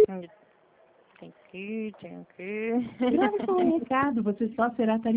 Tem que. Grave com um recado, você só será